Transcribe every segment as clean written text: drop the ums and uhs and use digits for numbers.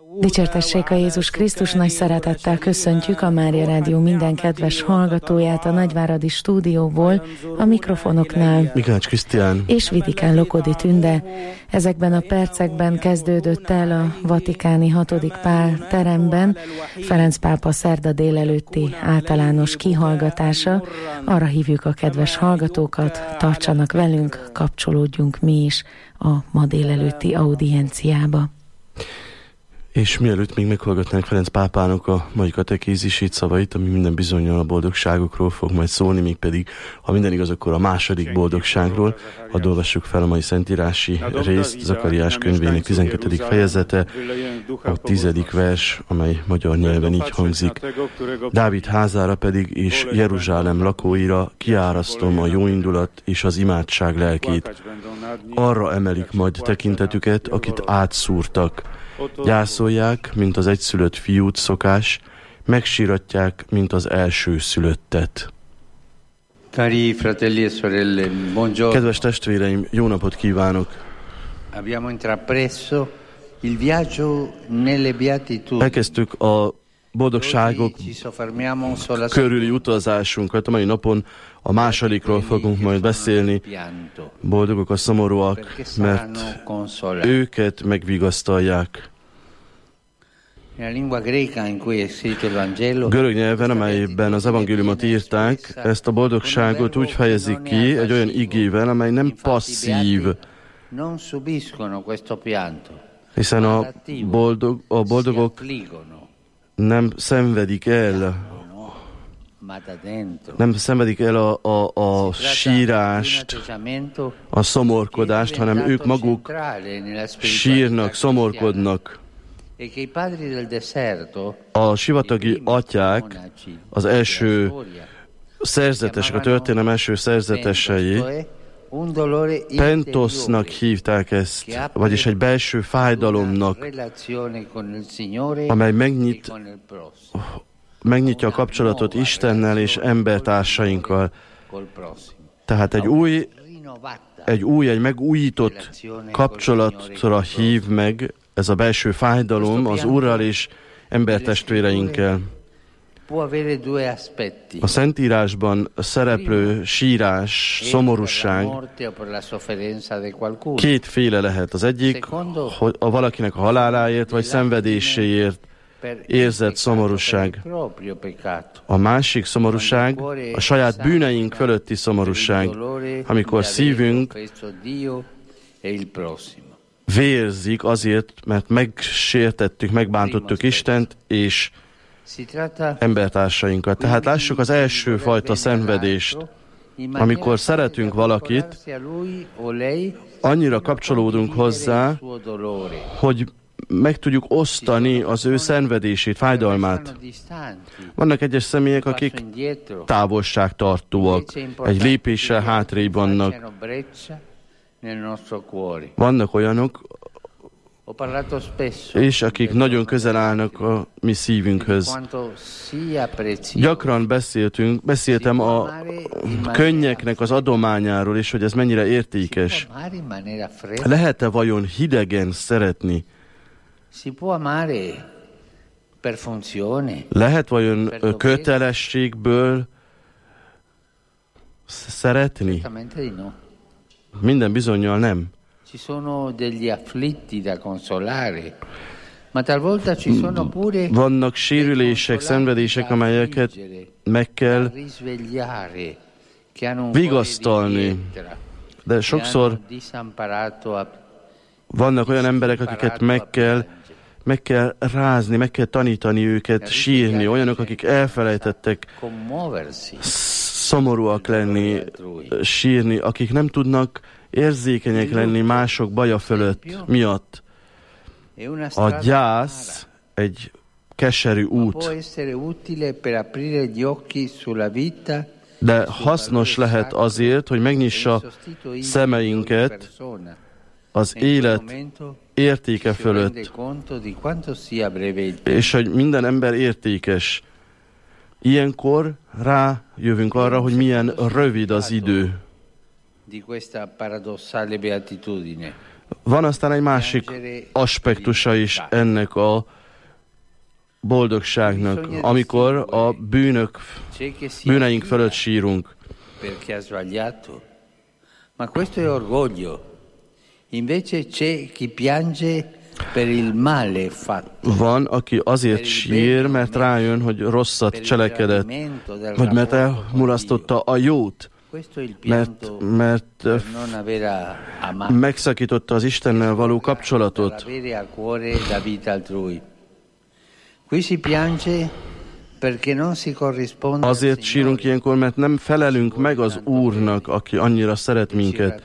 Dicsértessék a Jézus Krisztus, nagy szeretettel köszöntjük a Mária Rádió minden kedves hallgatóját a Nagyváradi stúdióból, a mikrofonoknál Mikács Krisztián és Vidikán Lokodi Tünde. Ezekben a percekben kezdődött el a vatikáni 6. Pál teremben Ferenc pápa szerda délelőtti általános kihallgatása. Arra hívjuk a kedves hallgatókat, tartsanak velünk, kapcsolódjunk mi is a ma délelőtti audienciába. És mielőtt még meghallgatnánk Ferenc pápának a mai katekézisét, szavait, ami minden bizonnyal a boldogságokról fog majd szólni, még pedig, ha minden igaz, akkor a második boldogságról. Hadd olvassuk fel a mai szentírási részt, Zakariás könyvének 12. fejezete, a 10. vers, amely magyar nyelven így hangzik. Dávid házára pedig és Jeruzsálem lakóira kiárasztom a jóindulat és az imádság lelkét. Arra emelik majd tekintetüket, akit átszúrtak. Gyászolják, mint az egyszülött fiút szokás, megsíratják, mint az elsőszülöttet. Cari fratelli e sorelle, buongiorno. Kedves testvéreim, jó napot kívánok! Abbiamo intrapreso il viaggio nelle beatitudini. Elkezdtük a boldogságok körüli utazásunkat. A mai napon a másodikról fogunk majd beszélni. Boldogok a szomorúak, mert őket megvigasztalják. Görög nyelven, amelyben az evangéliumot írták, ezt a boldogságot úgy fejezik ki egy olyan igével, amely nem passzív, hiszen a boldogok nem szenvedik el a sírást, a szomorkodást, hanem ők maguk sírnak, szomorkodnak. A sivatagi atyák, az első szerzetesek, a történelem első szerzetesei, Pentosznak hívták ezt, vagyis egy belső fájdalomnak, amely megnyitja a kapcsolatot Istennel és embertársainkkal. Tehát egy megújított kapcsolatra hív meg ez a belső fájdalom az Úrral és embertestvéreinkkel. A Szentírásban szereplő sírás, szomorúság kétféle lehet. Az egyik, hogy valakinek a haláláért vagy szenvedéséért érzett szomorúság. A másik szomorúság a saját bűneink fölötti szomorúság, amikor szívünk vérzik azért, mert megsértettük, megbántottuk Istent és embertársainkat. Tehát lássuk az első fajta szenvedést. Amikor szeretünk valakit, annyira kapcsolódunk hozzá, hogy meg tudjuk osztani az ő szenvedését, fájdalmát. Vannak egyes személyek, akik távolságtartóak, egy lépéssel hátrébb vannak. Vannak olyanok, és akik nagyon közel állnak a mi szívünkhöz. Gyakran beszéltem a könnyeknek az adományáról, és hogy ez mennyire értékes. Lehet-e vajon hidegen szeretni? Lehet vajon kötelességből szeretni? Minden bizonnyal nem. Vannak sérülések, szenvedések, amelyeket meg kell vigasztalni. De sokszor vannak olyan emberek, akiket meg kell rázni, meg kell tanítani őket sírni. Olyanok, akik elfelejtettek szomorúak lenni, sírni, akik nem tudnak érzékenyek lenni mások baja fölött miatt. A gyász egy keserű út, de hasznos lehet azért, hogy megnyissa szemeinket az élet értéke fölött, és hogy minden ember értékes. Ilyenkor rájövünk arra, hogy milyen rövid az idő. Van aztán egy másik aspektusa is ennek a boldogságnak, amikor a bűneink fölött sírunk. Perché ha sbagliato. Ma questo è orgoglio. Invece c'è chi piange per il male fatto. Van, aki azért sír, mert rájön, hogy rosszat cselekedett, vagy mert elmulasztotta a jót, mert megszakította az Istennel való kapcsolatot. Azért sírunk ilyenkor, mert nem felelünk meg az Úrnak, aki annyira szeret minket,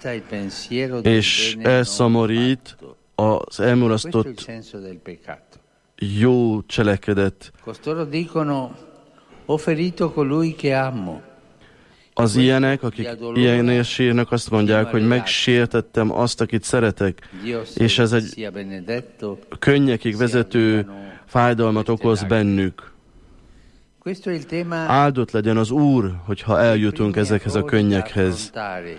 és elszomorít az elmulasztott jó cselekedet. Az ilyenek, akik ilyenért sírnak, azt mondják, hogy megsértettem azt, akit szeretek, és ez egy könnyekig vezető fájdalmat okoz bennük. Áldott legyen az Úr, hogyha eljutunk ezekhez a könnyekhez.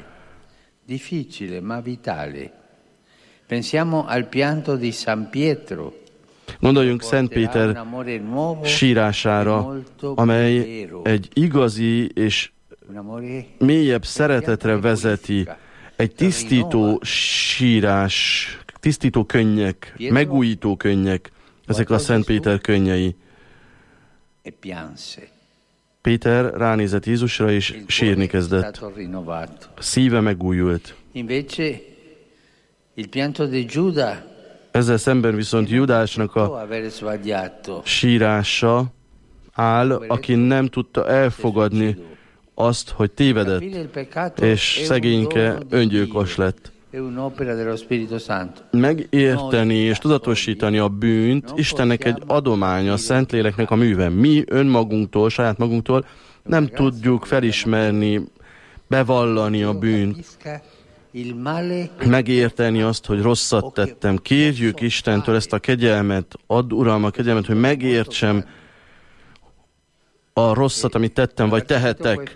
Gondoljunk Szent Péter sírására, amely egy igazi és mélyebb szeretetre vezeti, egy tisztító sírás, tisztító könnyek, megújító könnyek, ezek a Szent Péter könnyei. Péter ránézett Jézusra, és sírni kezdett. Szíve megújult. Ezzel szemben viszont Judásnak a sírása áll, aki nem tudta elfogadni azt, hogy tévedett, és szegényke öngyilkos lett. Megérteni és tudatosítani a bűnt Istennek egy adománya, a Szentléleknek a műve. Mi önmagunktól, saját magunktól nem tudjuk felismerni, bevallani a bűnt, megérteni azt, hogy rosszat tettem. Kérjük Istentől ezt a kegyelmet, add Uram a kegyelmet, hogy megértsem a rosszat, amit tettem, vagy tehetek.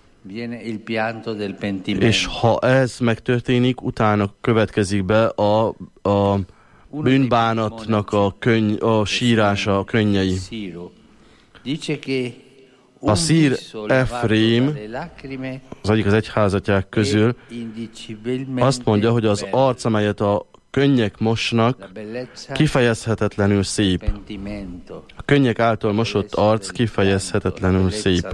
És ha ez megtörténik, utána következik be a bűnbánatnak a sírása, a könnyei. A szír Efrém, az egyik az egyházatják közül, azt mondja, hogy az arc, amelyet a könnyek mosnak, kifejezhetetlenül szép. A könnyek által mosott arc kifejezhetetlenül szép.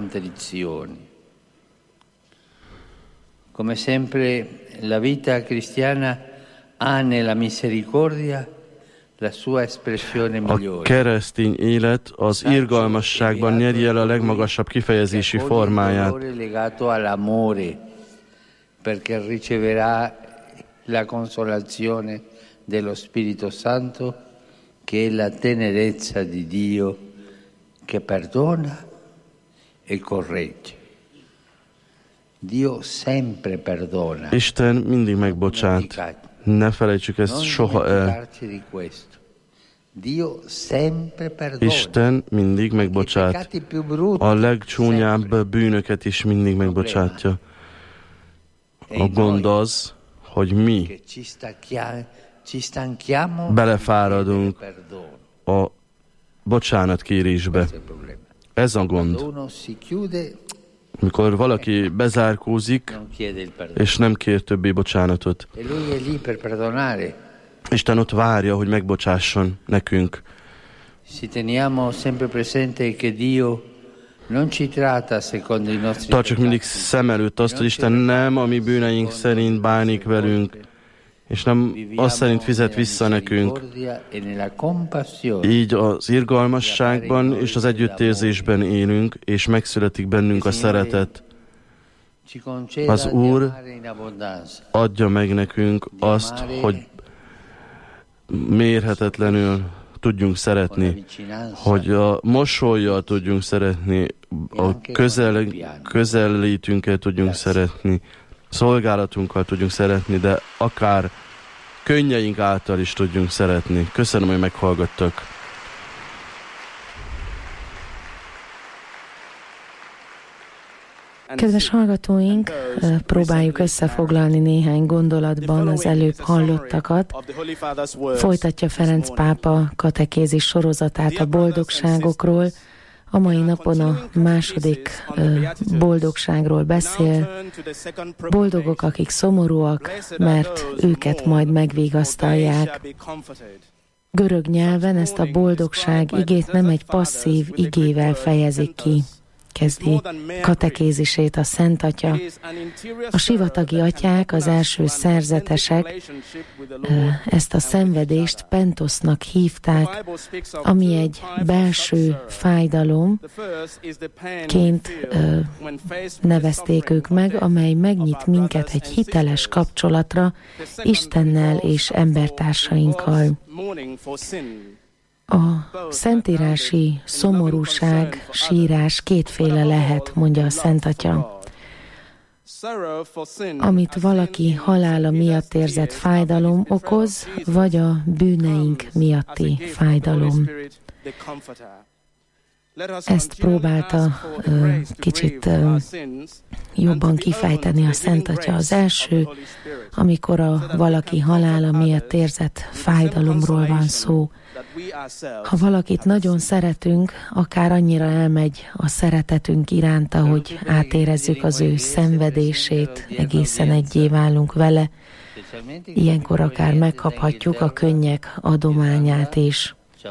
Come sempre la vita cristiana ha nella misericordia la sua espressione migliore. A keresztény élet az irgalmasságban nyeri el a legmagasabb kifejezési formáját. Legato all'amore, perché riceverà la consolazione dello Spirito Santo, che è la tenerezza di Dio che perdona e corregge. Dio sempre perdona. Isten mindig megbocsát. Ne felejtsük ezt soha el. Isten mindig megbocsát. A legcsúnyább bűnöket is mindig megbocsátja. A gond az, hogy mi belefáradunk a bocsánatkérésbe. Ez a gond. Mikor valaki bezárkózik, és nem kér többé bocsánatot. Isten ott várja, hogy megbocsásson nekünk. Tartsuk mindig szem előtt azt, hogy Isten nem a mi bűneink szerint bánik velünk, és nem azt szerint fizet vissza nekünk. Így az irgalmasságban és az együttérzésben élünk, és megszületik bennünk a szeretet. Az Úr adja meg nekünk azt, hogy mérhetetlenül tudjunk szeretni, hogy a mosollyal tudjunk szeretni, a közellétünkkel tudjunk szeretni, szolgálatunkkal tudjunk szeretni, de akár könnyeink által is tudjunk szeretni. Köszönöm, hogy meghallgattak. Kedves hallgatóink, próbáljuk összefoglalni néhány gondolatban az előbb hallottakat. Folytatja Ferenc pápa katekézis sorozatát a boldogságokról. A mai napon a második boldogságról beszél. Boldogok, akik szomorúak, mert őket majd megvigasztalják. Görög nyelven ezt a boldogság igét nem egy passzív igével fejezik ki. Kezdi katekézisét a Szent Atya. A sivatagi atyák, az első szerzetesek ezt a szenvedést pentosznak hívták, ami egy belső fájdalomként nevezték ők meg, amely megnyit minket egy hiteles kapcsolatra Istennel és embertársainkkal. A szentírási szomorúság, sírás kétféle lehet, mondja a Szent Atya. Amit valaki halála miatt érzett fájdalom okoz, vagy a bűneink miatti fájdalom. Ezt próbálta kicsit jobban kifejteni a Szent Atya. Az első, amikor valaki halála miatt érzett fájdalomról van szó. Ha valakit nagyon szeretünk, akár annyira elmegy a szeretetünk iránta, hogy átérezzük az ő szenvedését, egészen egyé válunk vele, ilyenkor akár megkaphatjuk a könnyek adományát is.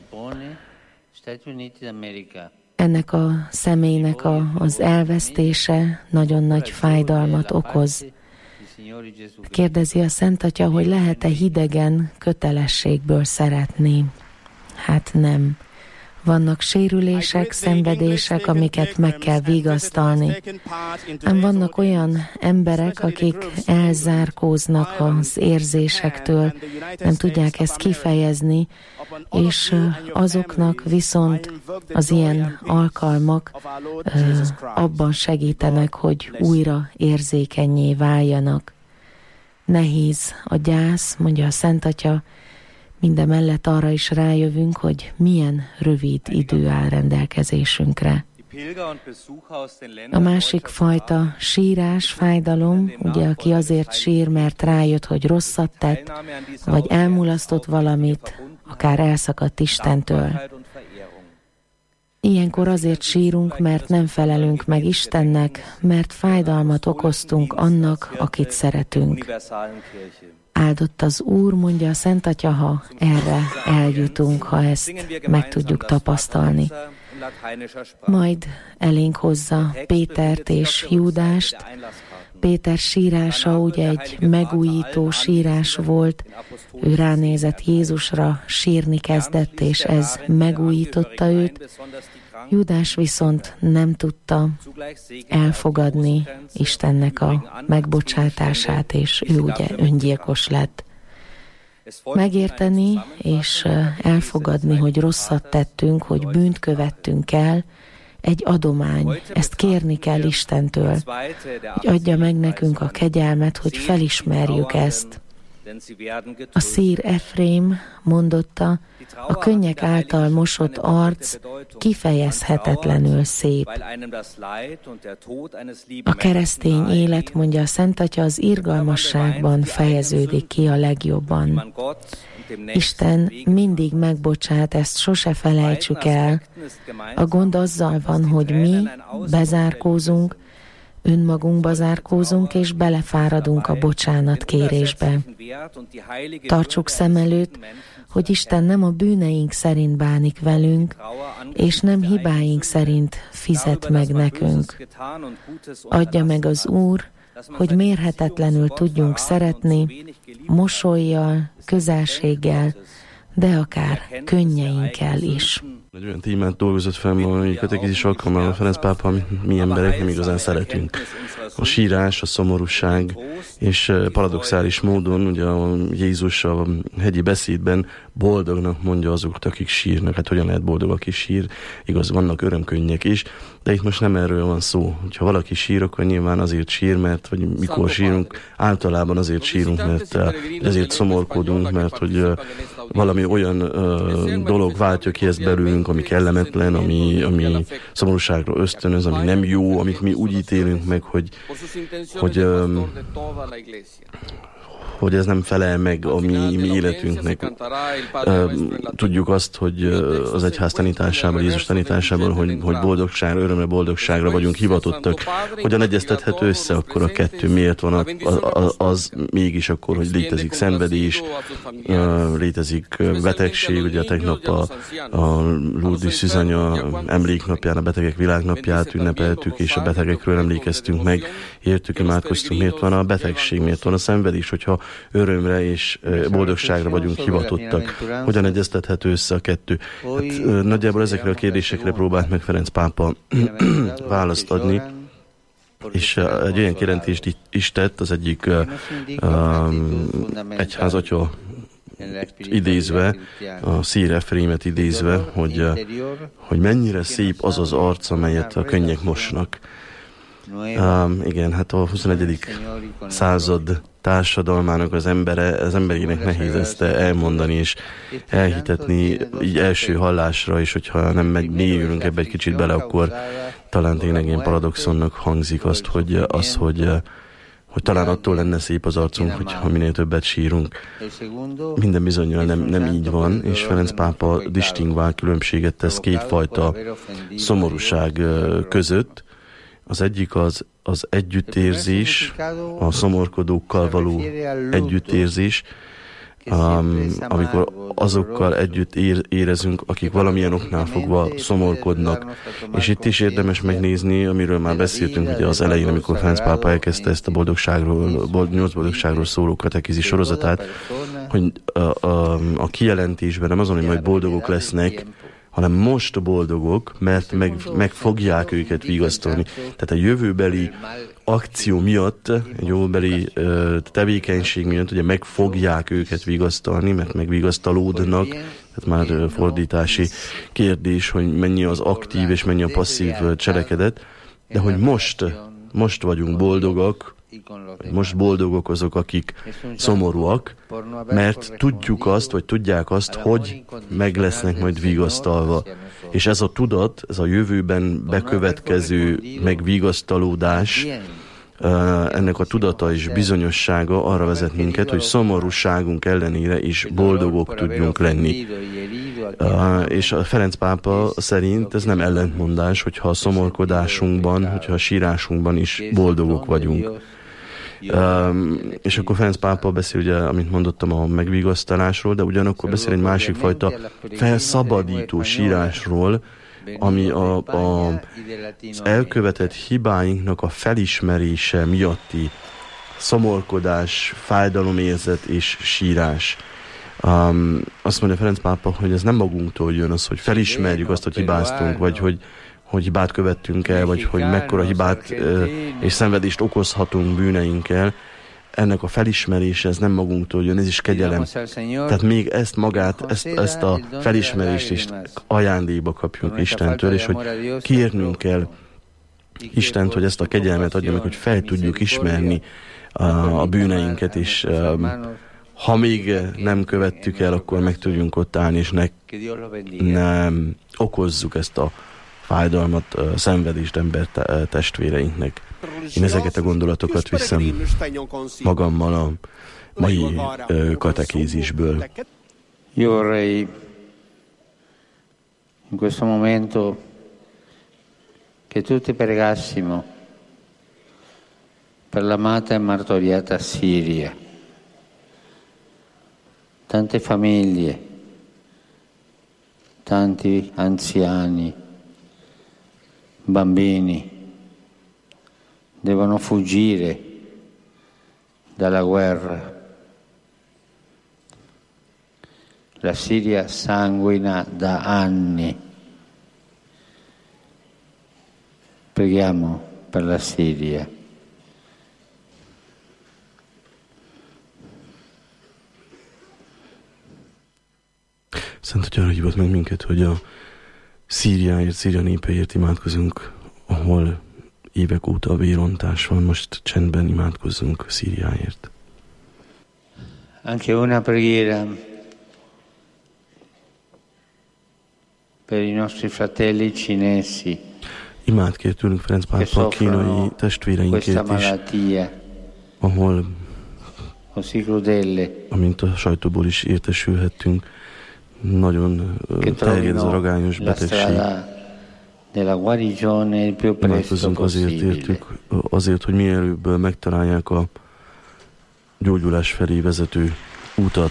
Ennek a személynek az elvesztése nagyon nagy fájdalmat okoz. Kérdezi a Szent Atya, hogy lehet-e hidegen kötelességből szeretni? Hát nem. Vannak sérülések, szenvedések, amiket meg kell vigasztalni. Ám vannak olyan emberek, akik elzárkóznak az érzésektől, nem tudják ezt kifejezni, és azoknak viszont az ilyen alkalmak abban segítenek, hogy újra érzékennyé váljanak. Nehéz a gyász, mondja a Szent Atya, mindemellett arra is rájövünk, hogy milyen rövid idő áll rendelkezésünkre. A másik fajta sírás, fájdalom, ugye aki azért sír, mert rájött, hogy rosszat tett, vagy elmulasztott valamit, akár elszakadt Istentől. Ilyenkor azért sírunk, mert nem felelünk meg Istennek, mert fájdalmat okoztunk annak, akit szeretünk. Áldott az Úr, mondja a Szent Atya, ha erre eljutunk, ha ezt meg tudjuk tapasztalni. Majd elénk hozza Pétert és Júdást. Péter sírása ugye egy megújító sírás volt, ő ránézett Jézusra, sírni kezdett, és ez megújította őt. Júdás viszont nem tudta elfogadni Istennek a megbocsátását, és ő ugye öngyilkos lett. Megérteni és elfogadni, hogy rosszat tettünk, hogy bűnt követtünk el, egy adomány. Ezt kérni kell Istentől, hogy adja meg nekünk a kegyelmet, hogy felismerjük ezt. A szír Efrém mondotta, a könnyek által mosott arc kifejezhetetlenül szép. A keresztény élet, mondja a Szent Atya, az irgalmasságban fejeződik ki a legjobban. Isten mindig megbocsát, ezt sose felejtsük el. A gond azzal van, hogy mi bezárkózunk, önmagunkba zárkózunk, és belefáradunk a bocsánatkérésbe. Tartsuk szem előtt, hogy Isten nem a bűneink szerint bánik velünk, és nem hibáink szerint fizet meg nekünk. Adja meg az Úr, hogy mérhetetlenül tudjunk szeretni, mosollyal, közelséggel, de akár könnyeinkkel is. Egy olyan témát dolgozott fel ma, hogy katekézis alkalmával Ferenc pápa, amit mi emberek nem igazán szeretünk. A sírás, a szomorúság, és paradoxális módon, ugye a Jézus a hegyi beszédben boldognak mondja azokat, akik sírnak. Hát hogyan lehet boldog, aki sír? Igaz, vannak örömkönnyek is, de itt most nem erről van szó. Ha valaki sír, akkor nyilván azért sír, mert vagy mikor sírunk, általában azért sírunk, mert ezért szomorkodunk, mert hogy valami olyan dolog váltja ki ezt belőlünk, ami kellemetlen, ami szomorúságra ösztönöz, ami nem jó, amit mi úgy ítélünk meg, hogy ez nem felel meg a mi életünknek. Tudjuk azt, hogy az egyház tanításában, Jézus tanításában, hogy boldogságra, örömre, boldogságra vagyunk hivatottak. Hogyan egyeztethető össze akkor a kettő? Miért van az mégis akkor, hogy létezik szenvedés, létezik betegség, ugye tegnap a Lourdes Szűzanya emléknapján, a betegek világnapját ünnepeltük, és a betegekről emlékeztünk meg, értük, imádkoztunk, miért van a betegség, miért van a szenvedés, hogyha örömre és boldogságra vagyunk hivatottak. Hogyan egyeztethető össze a kettő? Hát, nagyjából ezekre a kérdésekre próbált meg Ferenc pápa választ adni, és egy olyan kijelentést is tett, az egyik egyházatya idézve, a Szír Efrémet idézve, hogy mennyire szép az az arc, amelyet a könnyek mosnak. Igen, hát a 21. század társadalmának az emberének nehéz ezt elmondani és elhitetni így első hallásra, és hogyha nem mélyülünk ebbe egy kicsit bele, akkor talán tényleg ilyen paradoxonnak hangzik hogy talán attól lenne szép az arcunk, hogyha minél többet sírunk. Minden bizonnyal nem így van, és Ferenc pápa distingvál, különbséget tesz kétfajta szomorúság között. Az egyik az együttérzés, a szomorkodókkal való együttérzés, amikor azokkal együtt érezünk, akik valamilyen oknál fogva szomorkodnak. És itt is érdemes megnézni, amiről már beszéltünk ugye az elején, amikor Ferenc pápa elkezdte ezt a 8 boldogságról szóló katekízi sorozatát, hogy a kijelentésben nem azon, hogy majd boldogok lesznek, hanem most boldogok, mert meg fogják őket vigasztalni. Tehát a jövőbeli akció miatt, egy jövőbeli tevékenység miatt ugye meg fogják őket vigasztalni, mert megvigasztalódnak. Tehát már fordítási kérdés, hogy mennyi az aktív és mennyi a passzív cselekedet, de hogy most vagyunk boldogak, most boldogok azok, akik szomorúak, mert tudjuk azt, vagy tudják azt, hogy meg lesznek majd vigasztalva. És ez a tudat, ez a jövőben bekövetkező megvigasztalódás, ennek a tudata és bizonyossága arra vezet minket, hogy szomorúságunk ellenére is boldogok tudjunk lenni. És a Ferenc pápa szerint ez nem ellentmondás, hogyha a szomorkodásunkban, hogyha a sírásunkban is boldogok vagyunk. És akkor Ferenc pápa beszél, ugye, amit mondottam, a megvigasztalásról, de ugyanakkor beszél egy másik fajta felszabadító sírásról, ami az elkövetett hibáinknak a felismerése miatti szomorkodás, fájdalomérzet és sírás. Azt mondja Ferenc pápa, hogy ez nem magunktól jön az, hogy felismerjük azt, hogy hibáztunk, vagy hogy hibát követtünk el, vagy hogy mekkora hibát és szenvedést okozhatunk bűneinkkel. Ennek a felismerése, ez nem magunktól jön, ez is kegyelem. Tehát még ezt a felismerést is ajándékba kapjuk Istentől, és hogy kérnünk kell Istent, hogy ezt a kegyelmet adja meg, hogy fel tudjuk ismerni a bűneinket, és ha még nem követtük el, akkor meg tudjunk ott állni, és nem okozzuk ezt a fájdalmat, szenvedést ember testvéreinknek. Én ezeket a gondolatokat viszem magammal a mai katekézisből. Io vorrei in questo momento che tutti pregassimo per l'amata e martoriata Siria. Tante famiglie, tanti anziani, bambini devono fuggire dalla guerra. La Siria sanguina da anni. Preghiamo per la Siria. Szent Atyára hívott meg minket, hogy a Szíriáért, Szíria népeért imádkozunk, ahol évek óta a vérontás van, most csendben imádkozzunk Szíriáért. Anche una preghiera per i nostri fratelli cinesi. Imát kér tőlünk Ferenc pápa a kínai testvéreinkért is, ahol, amint a sajtóból is értesülhettünk, nagyon terjed ez a ragányos betegség. Imádkozzunk azért értük, azért, hogy minél előbb megtalálják a gyógyulás felé vezető utat.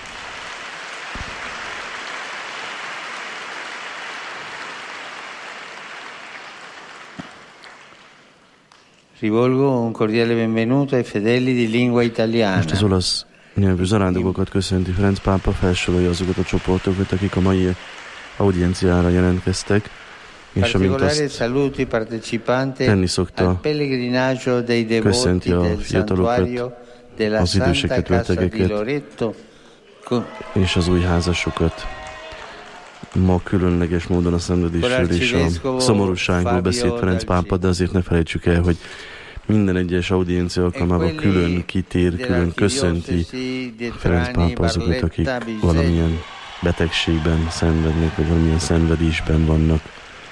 Rivolgo un cordiale benvenuto ai fedeli di lingua italiana. Most az olasz nyelvű zarándokokat köszönti Ferenc pápa, felsorolja azokat a csoportokat, akik a mai audienciára jelentkeztek, és amint azt tenni szokta, köszönti a fiatalokat, az időseket, betegeket és az új házasokat. Ma különleges módon a szenvedésről és a szomorúságról beszélt Ferenc pápa, de azért ne felejtsük el, hogy minden egyes audiencia alkalmával külön kitér, külön köszönti Ferenc pápa azokat, akik valamilyen betegségben szenvednek, vagy valamilyen szenvedésben vannak.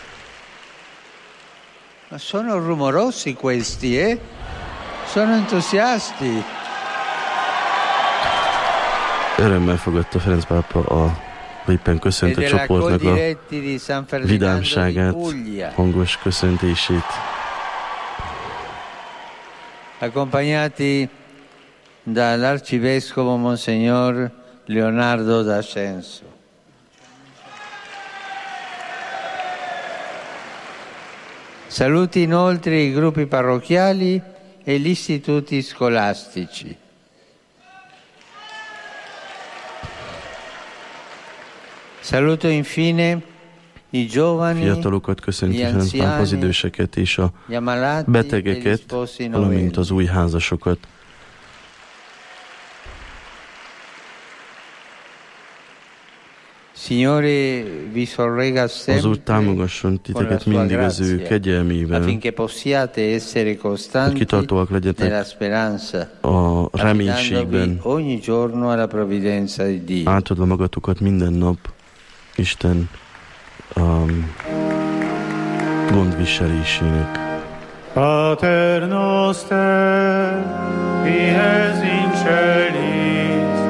Ma sono rumorosi questi, eh? Sono entusiasti. Örömmel fogadta Ferenc pápa a éppen köszöntő csoportnak a vidámságát, hangos köszöntését. Accompagnati dall'arcivescovo Monsignor Leonardo d'Ascenso. Saluti inoltre i gruppi parrocchiali e gli istituti scolastici. Saluto infine i giovani, fiatalokat köszönti Ferenc pápa, az időseket és a betegeket, valamint az új házasokat. Az Úr támogasson titeket mindig az ő kegyelmével, hogy kitartóak legyetek a reménységben, átadva magatokat minden nap Isten gondviselésének. Pater noster, qui es in celis,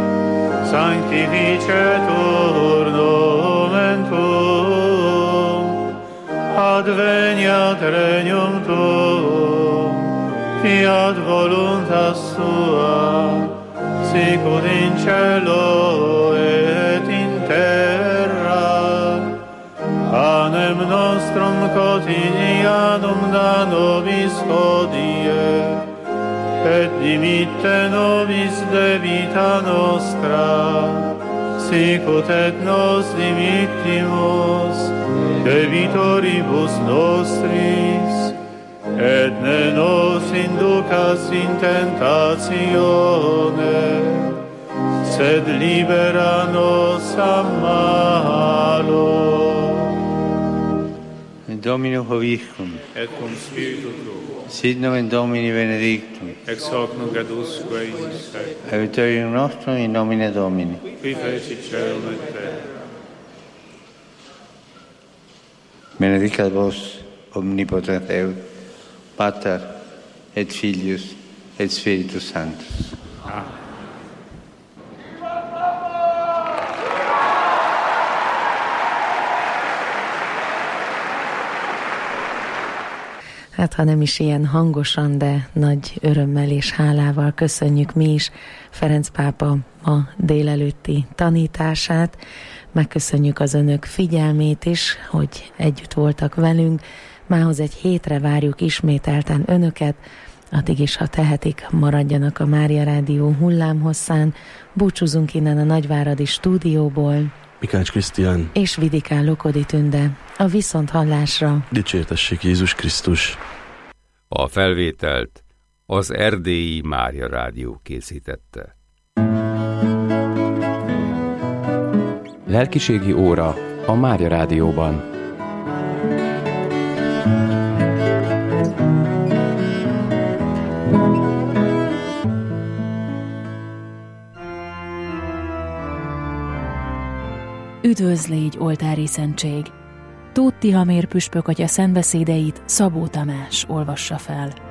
sanctificetur nomen tuum, adveniat regnum tuum, fiat voluntas tua, sicut in cielo et in terra. Panem nostrum quotidianum da nobis hodie, et dimitte nobis debita nostra, sicut et nos dimittimus debitoribus nostris, et ne nos inducas in tentatione, sed libera nos a malo. Dominus vobiscum. Et cum spiritu tuo. Sit nomen Domini benedictum. Ex hoc nunc et usque in seculum. Aiuterium nostrum in nomine Domini. Qui fecit caelum et terra. Benedicat vos omnipotens Deus, Pater et Filius et Spiritus Sanctus. Amen. Hát ha nem is ilyen hangosan, de nagy örömmel és hálával köszönjük mi is Ferenc pápa ma délelőtti tanítását. Megköszönjük az önök figyelmét is, hogy együtt voltak velünk. Mához egy hétre várjuk ismételten önöket, addig is, ha tehetik, maradjanak a Mária Rádió hullámhosszán. Búcsúzunk innen a nagyváradi stúdióból. Mikács Krisztián és Vidikán Lokodi Tünde. A viszonthallásra. Dicsértessék Jézus Krisztus! A felvételt az Erdélyi Mária Rádió készítette. Lelkiségi óra a Mária Rádióban. Üdvözlégy, oltári szentség! Tóth Tihamér püspök atya szentbeszédeit Szabó Tamás olvassa fel.